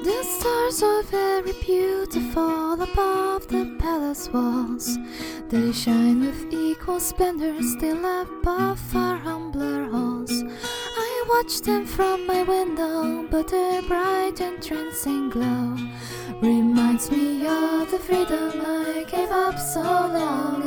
The stars are very beautiful above the palace walls. They shine with equal splendor still above our humbler halls. I watch them from my window, but their bright entrancing glow reminds me of the freedom I gave up so long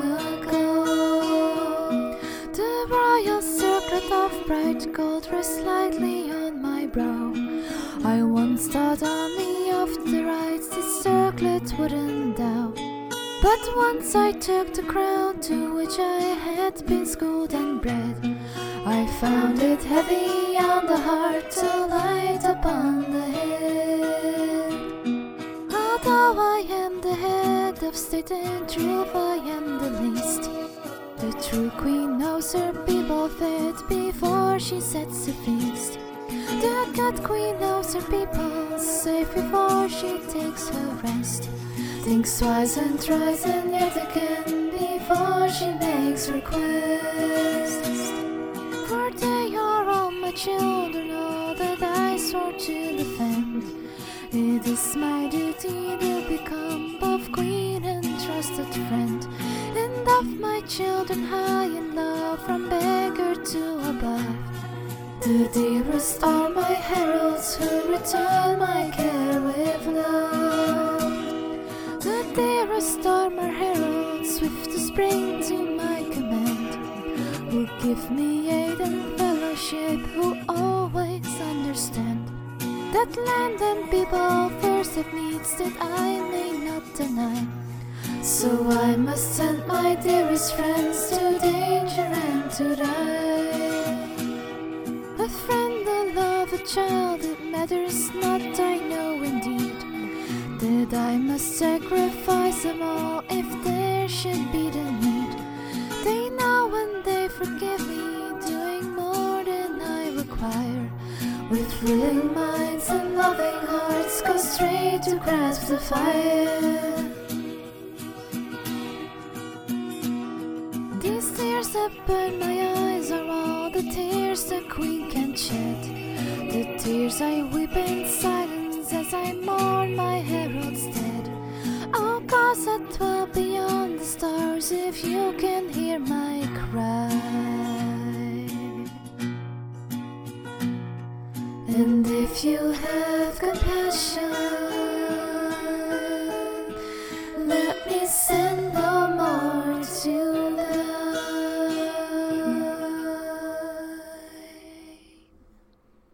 ago. The royal circlet of bright gold rests lightly on my brow. I once thought only of the rights this circlet would endow. But once I took the crown to which I had been schooled and bred, I found it heavy on the heart to light upon the head. Although I am the head of state and truth, I am the least. The true queen knows her people fed before she sets a feast. The good queen knows her people safe before she takes her rest. Thinks twice and tries and yet again before she makes requests. For they are all my children, all that I swore to defend. It is my duty to become both queen and trusted friend, and of my children high in love from beggar to above. The dearest are my heralds who return my care with love. The dearest are my heralds swift to spring to my command, who give me aid and fellowship, who always understand that land and people first have needs that I may not deny. So I must send my dearest friends to danger and to die. A friend, a love, a child, it matters not, I know indeed that I must sacrifice them all if there should be the need. They know and they forgive me, doing more than I require. With willing minds and loving hearts, go straight to grasp the fire. These tears that burn my eyes are all the tears the queen can shed. The tears I weep in silence as I mourn my herald's dead. Oh, cause I dwell beyond the stars if you can hear my cry. And if you have compassion,